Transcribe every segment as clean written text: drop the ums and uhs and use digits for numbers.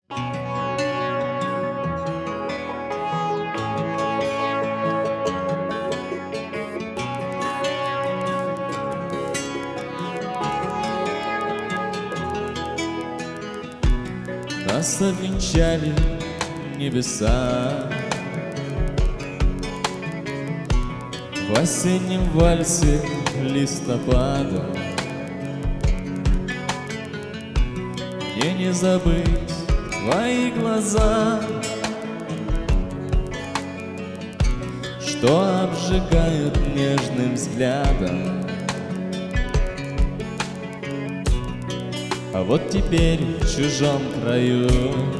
Нас обвенчали небеса в осеннем вальсе листопада. Мне не забыть твои глаза, что обжигают нежным взглядом. А вот теперь в чужом краю,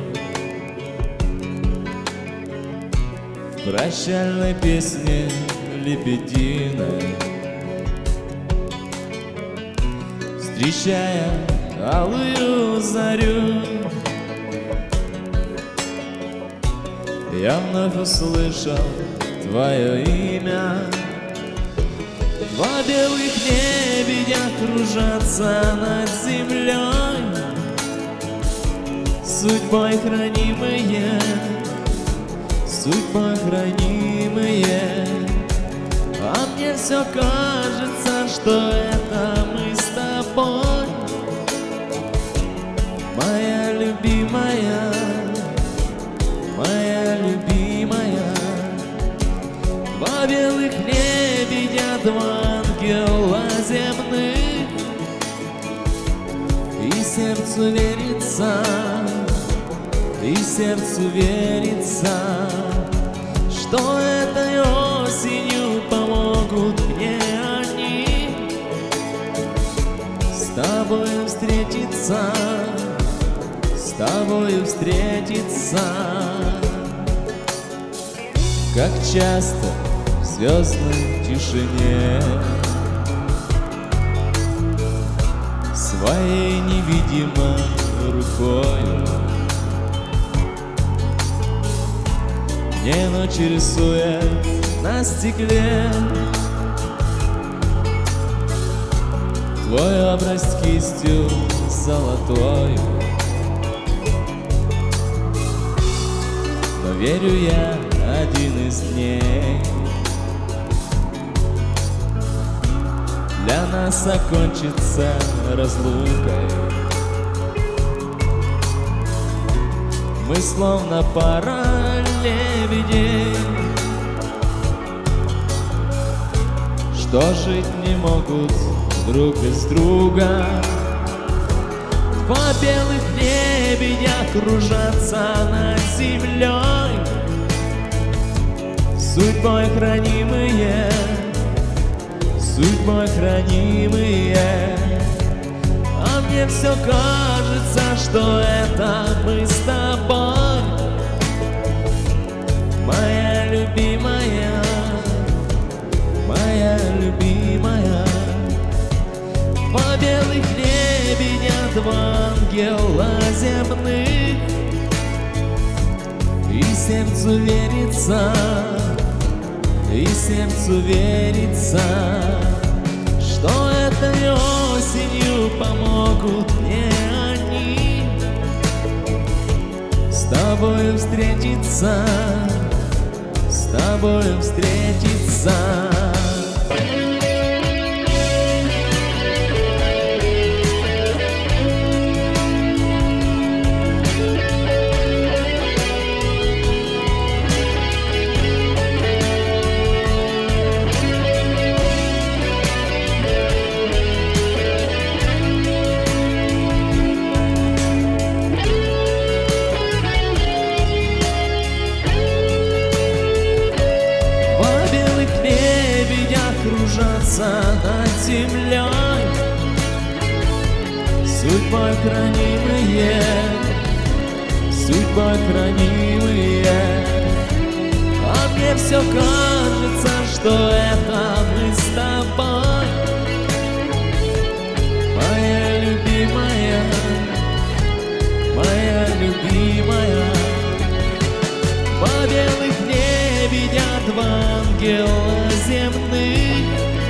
в прощальной песне лебединой, встречая алую зарю, я вновь услышал твое имя. Два белых лебедя кружатся над землей, судьбой хранимые, судьбой хранимые. А мне все кажется, что это мы с тобой, моя любимая, моя любимая. Два белых лебедя, два ангела земных, и сердцу верится, и сердцу верится, что этой осенью помогут мне они с тобою встретиться, с тобою встретиться. Как часто в звездной тишине своей невидимой рукою мне ночь рисует на стекле твой образ кистью золотою. Но верю я, один из дней для нас окончится разлукой. Мы словно пара лебедей, что жить не могут друг без друга. Два белых лебедя кружатся над землей, судьбой хранимые, судьбой хранимые. А мне все кажется, что это мы с тобой, моя любимая, моя любимая. Два белых лебедя, два ангела земных, и сердцу верится, и сердцу верится, что этой осенью помогут мне они с тобою встретиться, с тобою встретиться. Кружатся над землей, судьбой хранимые, судьбой хранимые. А мне все кажется, что это мы с тобой, моя любимая, моя любимая. Два белых лебедя, два ангела земных,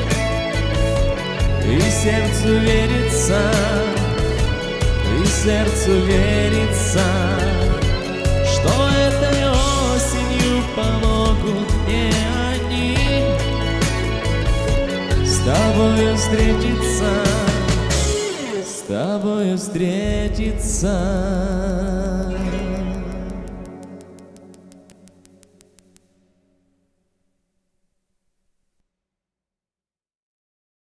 и сердцу верится, и сердцу верится, помогут мне они с тобою встретиться, с тобою встретиться.